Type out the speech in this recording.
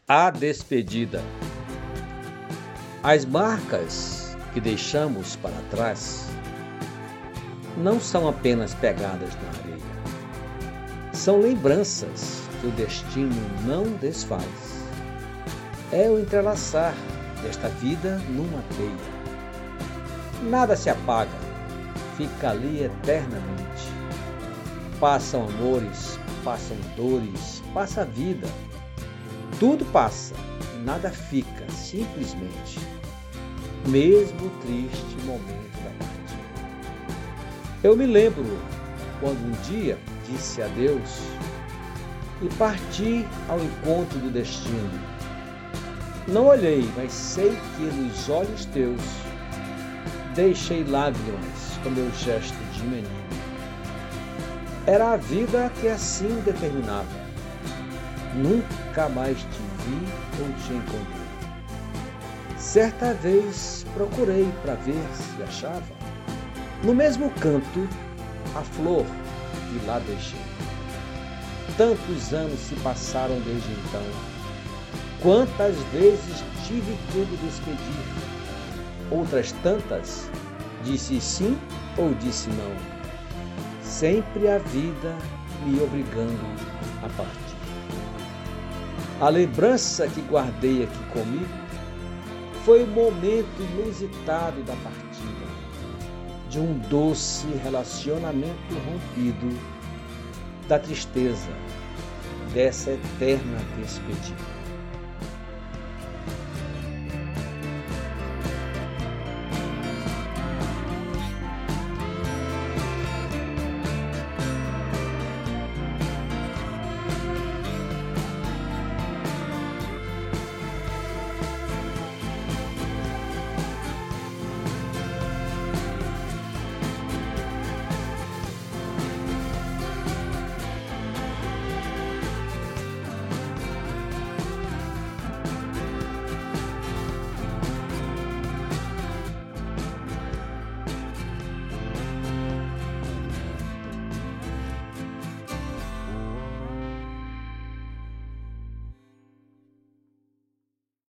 A despedida. As marcas que deixamos para trás não são apenas pegadas na areia. São lembranças que o destino não desfaz. É o entrelaçar desta vida numa teia. Nada se apaga, fica ali eternamente. Passam amores, passam dores, passa a vida. Tudo passa, nada fica, simplesmente. Mesmo o triste momento da partida. Eu me lembro quando um dia disse adeus e parti ao encontro do destino. Não olhei, mas sei que nos olhos teus deixei lágrimas com meu gesto de menino. Era a vida que assim determinava. Nunca mais te vi ou te encontrei. Certa vez procurei para ver se achava no mesmo canto a flor que lá deixei. Tantos anos se passaram desde então. Quantas vezes tive que me despedir. Outras tantas disse sim ou disse não. Sempre a vida me obrigando a partir. A lembrança que guardei aqui comigo foi o momento inusitado da partida, de um doce relacionamento rompido, da tristeza, dessa eterna despedida.